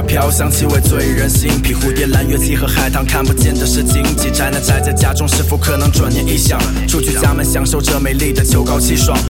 飘香气味醉人心，比蝴蝶兰月季和海棠看不见的是荆棘。宅男宅在家中是否可能转念一想，出去家门享受着美丽的秋高气爽，